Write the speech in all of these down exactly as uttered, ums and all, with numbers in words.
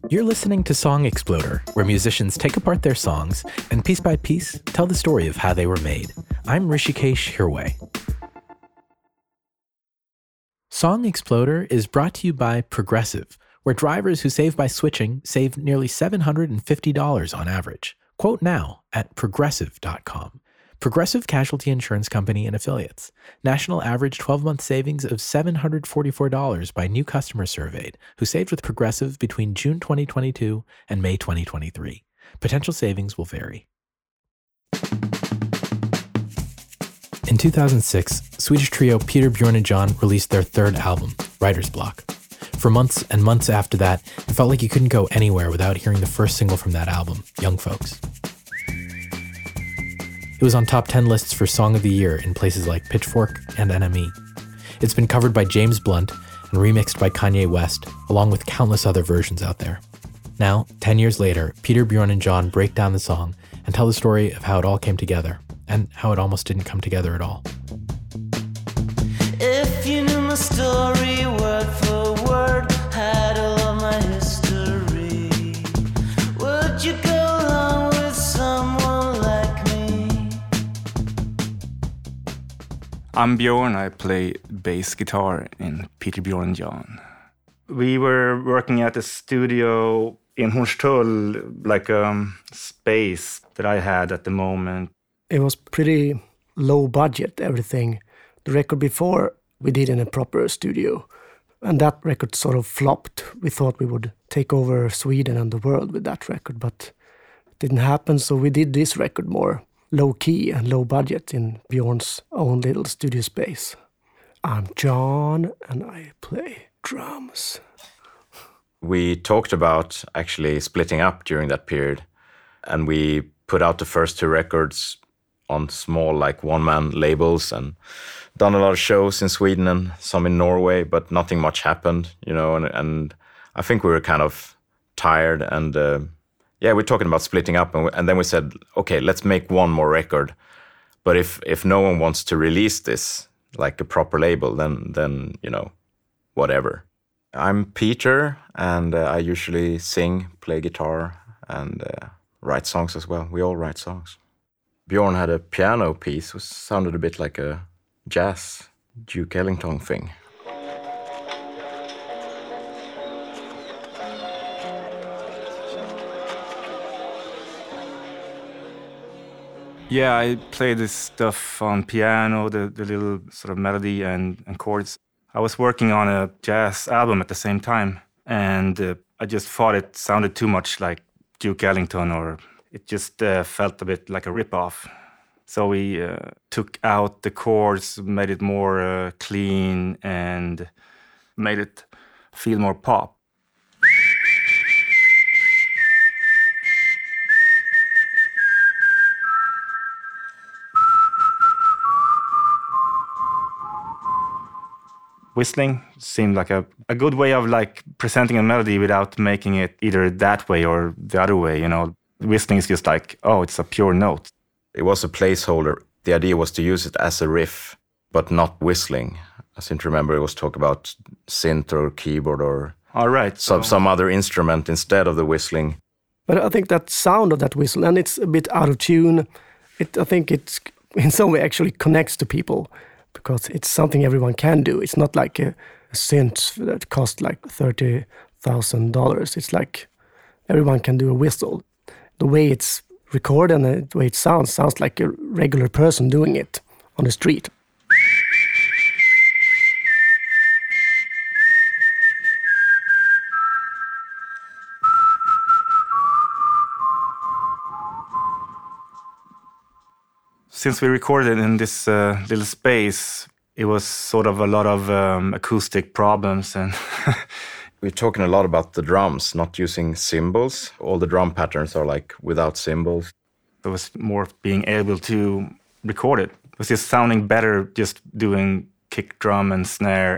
You're listening to Song Exploder, where musicians take apart their songs and piece by piece tell the story of how they were made. I'm Rishikesh Hirway. Song Exploder is brought to you by Progressive, where drivers who save by switching save nearly seven hundred fifty dollars on average. Quote now at progressive dot com. Progressive Casualty Insurance Company and Affiliates. National average twelve-month savings of seven hundred forty-four dollars by new customers surveyed who saved with Progressive between June twenty twenty-two and May twenty twenty-three. Potential savings will vary. In two thousand six, Swedish trio Peter, Bjorn and John released their third album, Writer's Block. For months and months after that, it felt like you couldn't go anywhere without hearing the first single from that album, Young Folks. It was on top ten lists for Song of the Year in places like Pitchfork and N M E. It's been covered by James Blunt and remixed by Kanye West, along with countless other versions out there. Now, ten years later, Peter, Bjorn, and John break down the song and tell the story of how it all came together, and how it almost didn't come together at all. If you knew my story word for word, had all of my history, would you go along with someone like me? I'm Bjorn. I play bass guitar in Peter, Bjorn and John. We were working at a studio in Hornstull, like a space that I had at the moment. It was pretty low budget, everything. The record before we did in a proper studio. And that record sort of flopped. We thought we would take over Sweden and the world with that record, but it didn't happen. So we did this record more low-key and low budget in Bjorn's own little studio space. I'm John and I play drums. We talked about actually splitting up during that period, and we put out the first two records on small, like one-man labels, and done a lot of shows in Sweden and some in Norway, but nothing much happened, you know, and, and I think we were kind of tired, and uh, yeah, we're talking about splitting up, and, we, and then we said, okay, let's make one more record, but if if no one wants to release this, like a proper label, then, then you know, whatever. I'm Peter, and uh, I usually sing, play guitar, and uh, write songs as well. We all write songs. Bjorn had a piano piece, which sounded a bit like a jazz Duke Ellington thing. Yeah, I played this stuff on piano, the, the little sort of melody and, and chords. I was working on a jazz album at the same time, and uh, I just thought it sounded too much like Duke Ellington, or it just uh, felt a bit like a rip-off. So we uh, took out the chords, made it more uh, clean, and made it feel more pop. Whistling seemed like a, a good way of like presenting a melody without making it either that way or the other way, you know. Whistling is just like, oh, it's a pure note. It was a placeholder. The idea was to use it as a riff, but not whistling. I seem to remember it was talk about synth or keyboard or All right, some, so. some other instrument instead of the whistling. But I think that sound of that whistle, and it's a bit out of tune, it, I think it's in some way actually connects to people, because it's something everyone can do. It's not like a, a synth that costs like thirty thousand dollars. It's like everyone can do a whistle. The way it's recorded and the way it sounds, sounds like a regular person doing it on the street. Since we recorded in this uh, little space, it was sort of a lot of um, acoustic problems. And we're talking a lot about the drums, not using cymbals. All the drum patterns are like without cymbals. It was more being able to record it. It was just sounding better just doing kick drum and snare.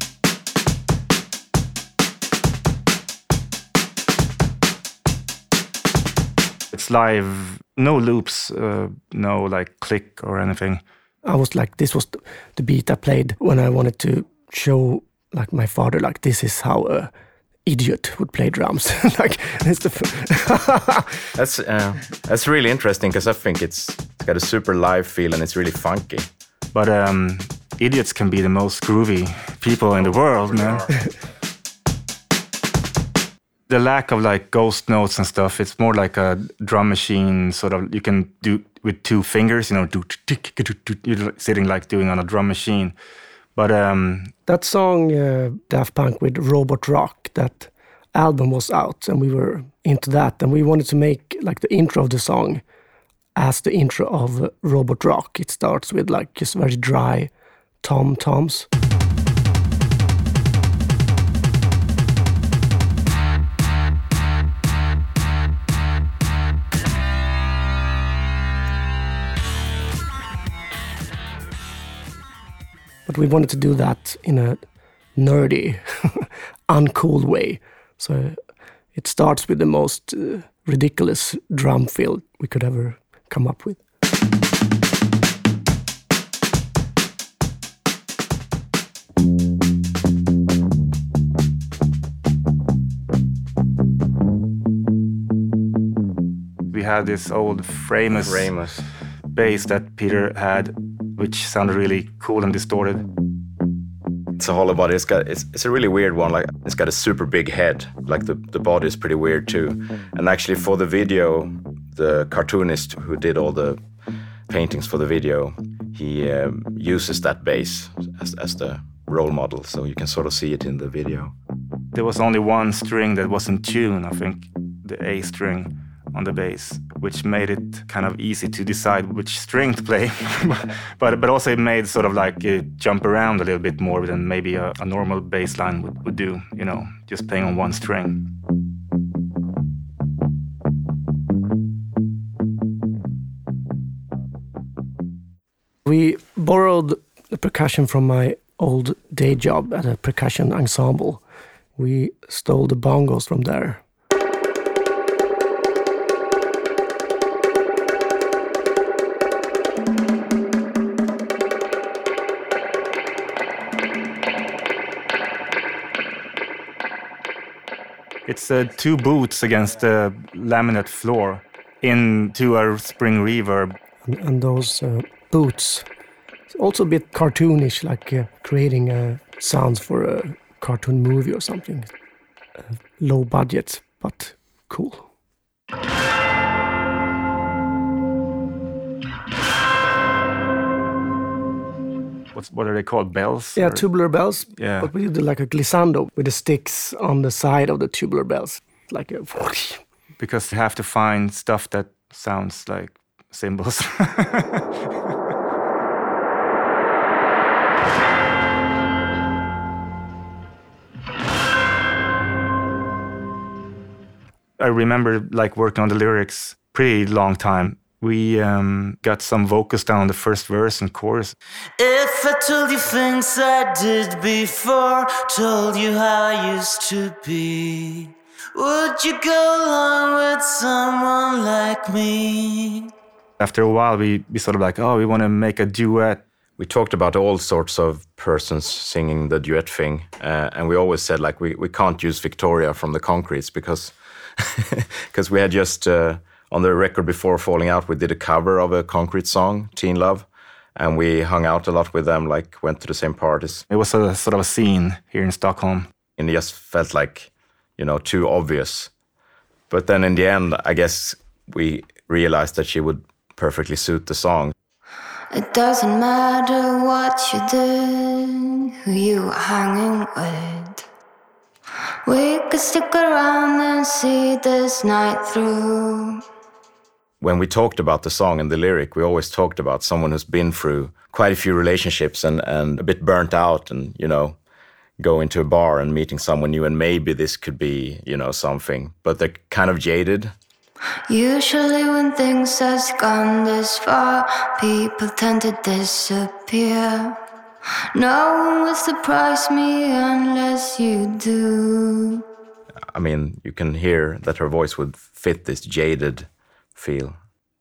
It's live, no loops, uh, no like click or anything. I was like, this was the beat I played when I wanted to show like my father, like this is how a idiot would play drums. Like it's the that's uh, that's really interesting because I think it's, it's got a super live feel and it's really funky. But um, idiots can be the most groovy people in the world, man. The lack of like ghost notes and stuff, it's more like a drum machine sort of, you can do with two fingers, you know, do you're sitting like doing on a drum machine. But um, that song, uh, Daft Punk with Robot Rock, that album was out and we were into that. And we wanted to make like the intro of the song as the intro of uh, Robot Rock. It starts with like just very dry tom-toms. But we wanted to do that in a nerdy, uncool way. So it starts with the most uh, ridiculous drum fill we could ever come up with. We had this old Framus, Framus bass that Peter had, which sounded really cool and distorted. It's a hollow body. It's got it's, it's a really weird one. Like it's got a super big head. Like the, the body is pretty weird too. And actually for the video, the cartoonist who did all the paintings for the video, he um, uses that bass as as the role model. So you can sort of see it in the video. There was only one string that was in tune, I think, the A string on the bass, which made it kind of easy to decide which string to play. but but also it made sort of like uh, jump around a little bit more than maybe a, a normal bass line would, would do, you know, just playing on one string. We borrowed the percussion from my old day job at a percussion ensemble. We stole the bongos from there. It's uh, two boots against the laminate floor into a spring reverb. And, and those uh, boots, it's also a bit cartoonish, like uh, creating uh, sounds for a cartoon movie or something. Uh, low budget, but cool. What's, what are they called? Bells? Yeah, or? tubular bells. Yeah. But we did like a glissando with the sticks on the side of the tubular bells. Like a... Because you have to find stuff that sounds like cymbals. I remember like working on the lyrics pretty long time. We um, got some vocals down on the first verse and chorus. If I told you things I did before, told you how I used to be, would you go along with someone like me? After a while, we, we sort of like, oh, we want to make a duet. We talked about all sorts of persons singing the duet thing. Uh, and we always said, like, we, we can't use Victoria from the Concretes because because we had just... Uh, on the record before Falling Out, we did a cover of a Concrete song, Teen Love, and we hung out a lot with them, like went to the same parties. It was a sort of a scene here in Stockholm. And it just felt like, you know, too obvious. But then in the end, I guess we realized that she would perfectly suit the song. It doesn't matter what you did, who you were hanging with. We could stick around and see this night through. When we talked about the song and the lyric, we always talked about someone who's been through quite a few relationships and, and a bit burnt out and, you know, going to a bar and meeting someone new and maybe this could be, you know, something. But they're kind of jaded. Usually when things has gone this far, people tend to disappear. No one will surprise me unless you do. I mean, you can hear that her voice would fit this jaded feel.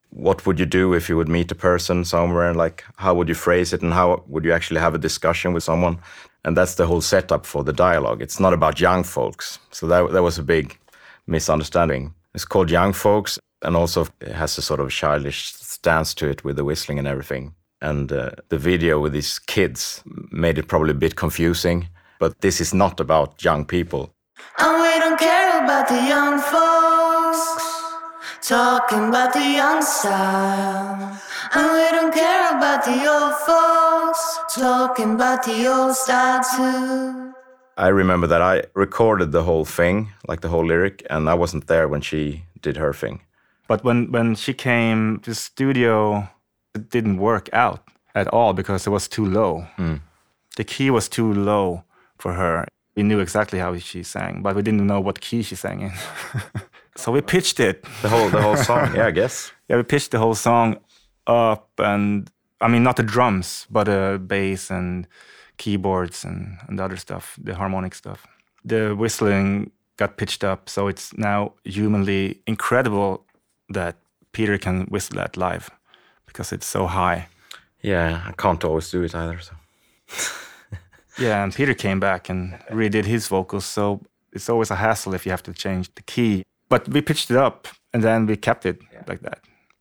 what would you do if you would meet a person somewhere, and like how would you phrase it, and how would you actually have a discussion with someone? And that's the whole setup for the dialogue. It's not about young folks. So that that was a big misunderstanding. It's called Young Folks, and also it has a sort of childish stance to it with the whistling and everything. And uh, the video with these kids made it probably a bit confusing, but this is not about young people. And we don't care about the young folks, talking about the young style. And we don't care about the old folks, talking about the old style too. I remember that I recorded the whole thing, like the whole lyric, and I wasn't there when she did her thing. But when, when she came to the studio, it didn't work out at all because it was too low. Mm. The key was too low for her. We knew exactly how she sang, but we didn't know what key she sang in. So we pitched it. The whole the whole song, yeah, I guess. Yeah, we pitched the whole song up, and I mean, not the drums, but the bass and keyboards and, and the other stuff, the harmonic stuff. The whistling got pitched up, so it's now humanly incredible that Peter can whistle that live because it's so high. Yeah, I can't always do it either. So. Yeah, and Peter came back and redid his vocals, so it's always a hassle if you have to change the key. But we pitched it up, and then we kept it yeah. like that.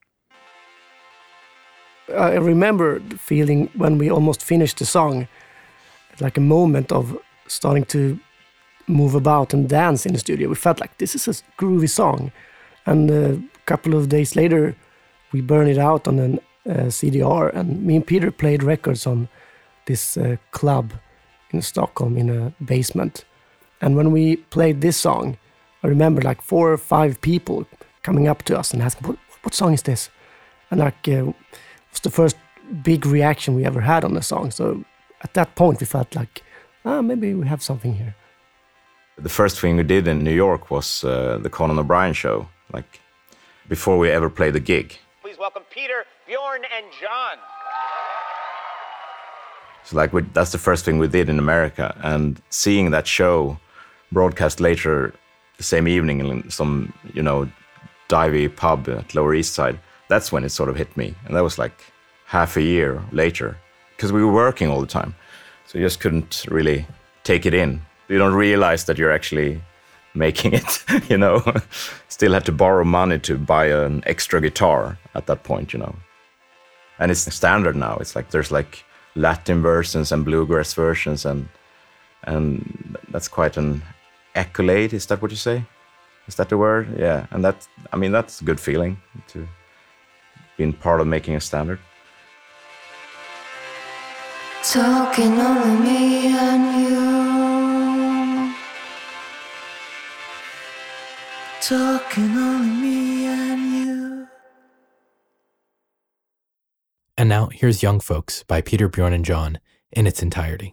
I remember the feeling when we almost finished the song, like a moment of starting to move about and dance in the studio. We felt like this is a groovy song. And a couple of days later, we burned it out on a uh, C D R, and me and Peter played records on this uh, club in Stockholm in a basement. And when we played this song, I remember like four or five people coming up to us and asking, what, what song is this? And like, uh, it was the first big reaction we ever had on the song. So at that point, we felt like, ah, maybe we have something here. The first thing we did in New York was uh, the Conan O'Brien show, like before we ever played the gig. Please welcome Peter, Bjorn, and John. So like we, that's the first thing we did in America, and seeing that show broadcast later the same evening in some, you know, divey pub at Lower East Side, that's when it sort of hit me. And that was like half a year later, because we were working all the time. So you just couldn't really take it in. You don't realize that you're actually making it, you know. Still had to borrow money to buy an extra guitar at that point, you know. And it's standard now. It's like there's like Latin versions and bluegrass versions, and and that's quite an accolade. Is that what you say? Is that the word? Yeah. And that, I mean, that's a good feeling to being part of making a standard. Talking only me and you. Talking only me and you. And now here's Young Folks by Peter, Bjorn, and John in its entirety.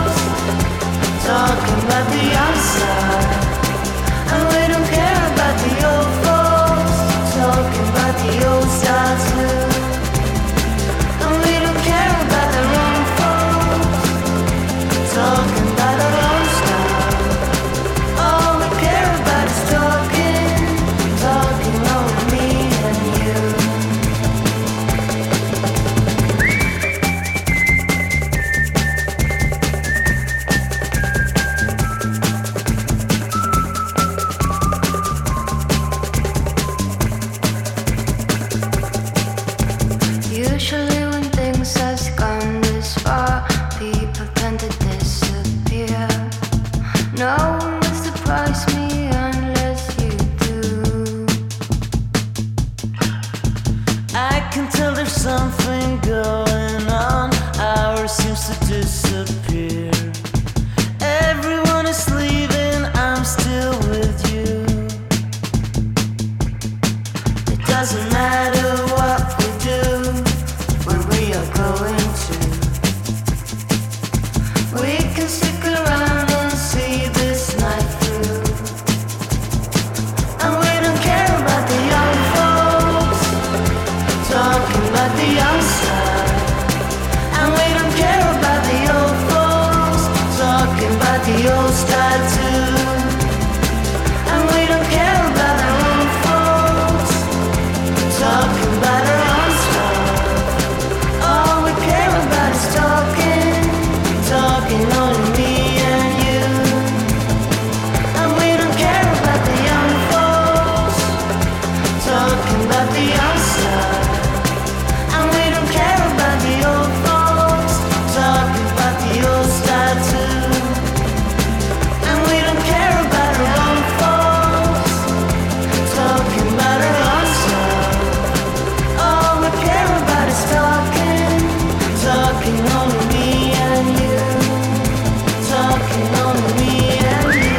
Talking about the young side, and we don't care about the No one will surprise me unless you do. I can tell there's something going on. Ours seems to disappear. Everyone is leaving, I'm still with you. It doesn't matter what we do, where we are going to. We can stick around and see this night through. And we don't care about the young folks talking about the young side. And we don't care about the old folks talking about the old style too. And we don't care about our own folks talking about our own stuff. All we care about is talking, talking only me and you. And we don't care about the young folks talking about the young stuff. And we don't care about the old folks talking about the old style too. And we don't care about our own folks talking about our own stuff. All we care about is talking, talking only me and you. Talking only me and you.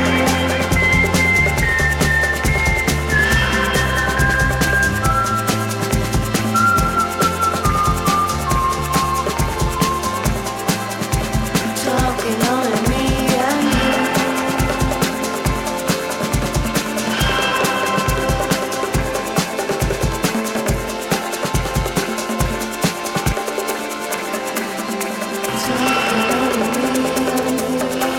Talking only me and you. Talking only me and you.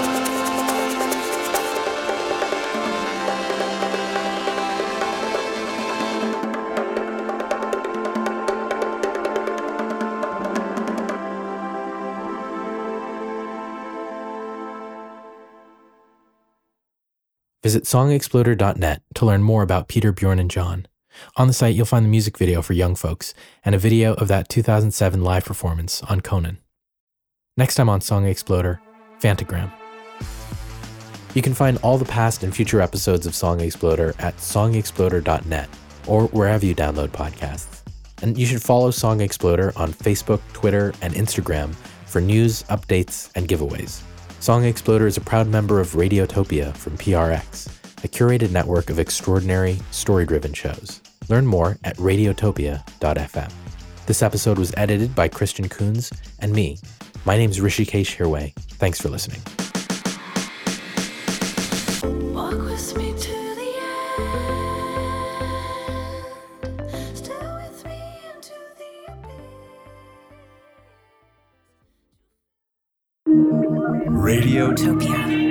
Visit song exploder dot net to learn more about Peter, Bjorn, and John. On the site, you'll find the music video for Young Folks and a video of that two thousand seven live performance on Conan. Next time on Song Exploder, Fantagram. You can find all the past and future episodes of Song Exploder at song exploder dot net or wherever you download podcasts. And you should follow Song Exploder on Facebook, Twitter, and Instagram for news, updates, and giveaways. Song Exploder is a proud member of Radiotopia from P R X, a curated network of extraordinary, story-driven shows. Learn more at radiotopia dot f m. This episode was edited by Christian Coons and me. My name's Rishikesh Hirway. Thanks for listening. Walk with me to the end. Stay with me into the abyss. Radiotopia.